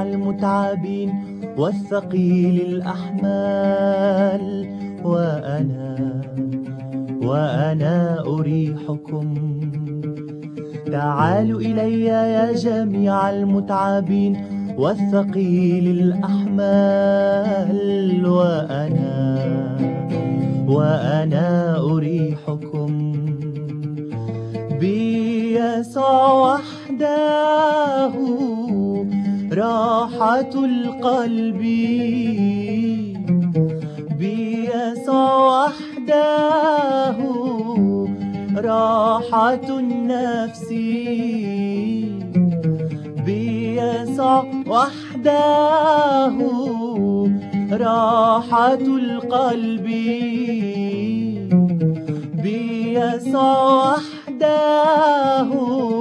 المتعبين والثقيل الأحمال، وأنا أريحكم. تعالوا إلي يا جميع المتعبين والثقيل الأحمال، وأنا أريحكم. بيسوع وحده راحة القلب، بيسوع وحده راحة النفس، بيسوع وحده راحة القلب، بيسوع وحده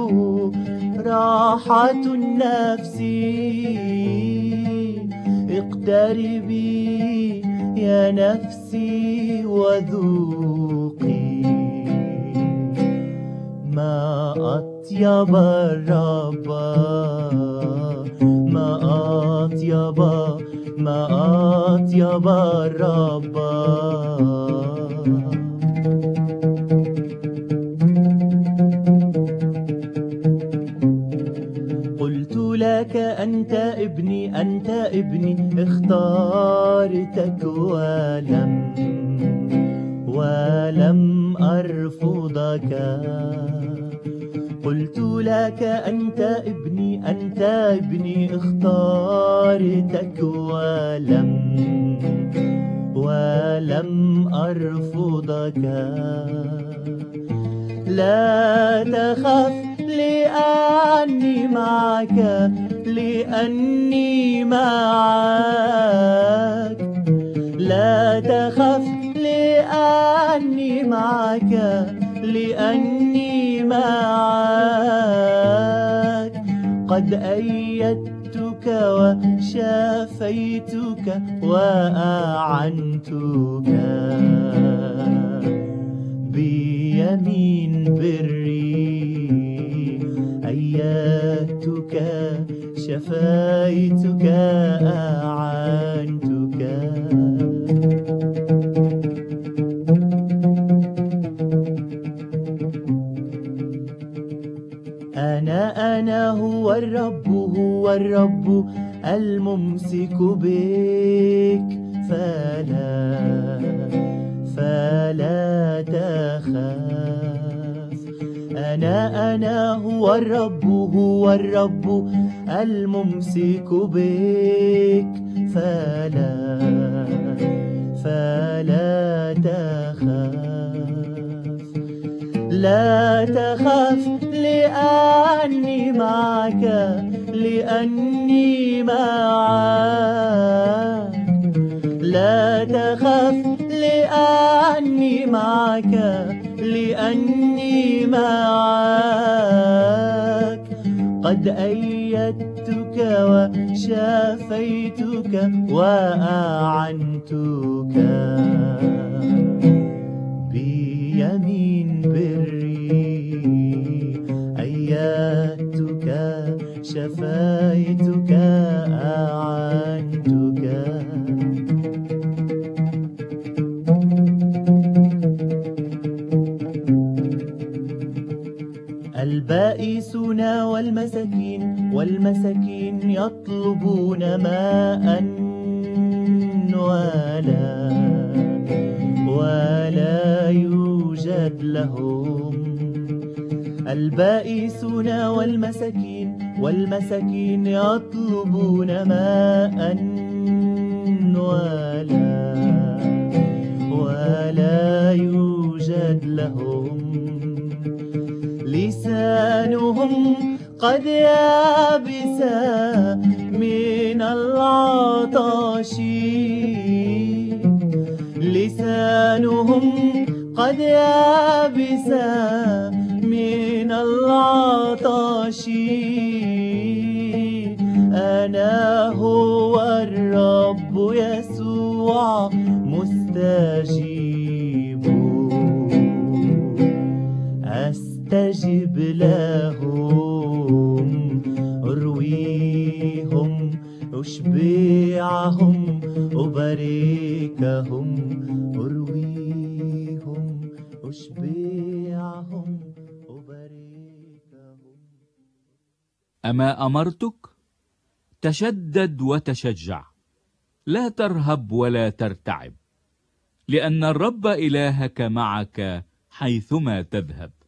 راحة النفس. اقتربي يا نفسي وذوقي ما أطيب الرب، ما أطيب الرب. قلت لك أنت ابني، أنت ابني، اختارتك ولم أرفضك. قلت لك أنت ابني، أنت ابني، اختارتك ولم أرفضك. لا تخف لأني معك، لأني معك. لا تخف لأني معك، لأني معك. قد أيدتك وشافيتك وأعنتك بيمين بري. أيدتك شفيتك أعنتك. أنا هو الرب الممسك بك، فلا تخاف. أنا هو الرب الممسك بك، فلا تخاف. لا تخف لأني معك، لأني معك. لا تخف لأني معك، لأني معك. قد أيدتك وشافيتك وأعنتك بيمين بري. أيدتك شفيتك أعنتك. البائسون والمساكين يطلبون ماء ولا يوجد لهم. البائسون والمساكين يطلبون ماء ولا يوجد لهم. لسانهم قد يابس من العطش، لسانهم قد يابس من العطش. أنا هو الرب يسوع مستجيب، أستجب لهم، أرويهم أشبعهم أباركهم أرويهم أشبعهم أباركهم. أما أمرتك؟ تشدد وتشجع، لا ترهب ولا ترتعب، لأن الرب إلهك معك حيثما تذهب.